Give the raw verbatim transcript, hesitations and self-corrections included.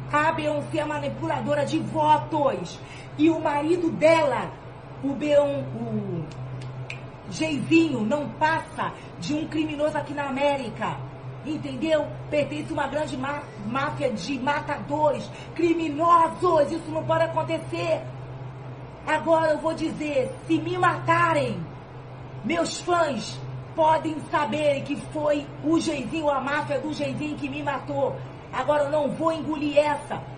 A Beyoncé é manipuladora de votos. E o marido dela, o Beon, o Jayzinho, não passa de um criminoso aqui na América. Entendeu? Pertence a uma grande má, máfia de matadores, criminosos. Isso não pode acontecer. Agora eu vou dizer, se me matarem, meus fãs podem saber que foi o Jayzinho, a máfia do Jayzinho que me matou. Agora eu não vou engolir essa.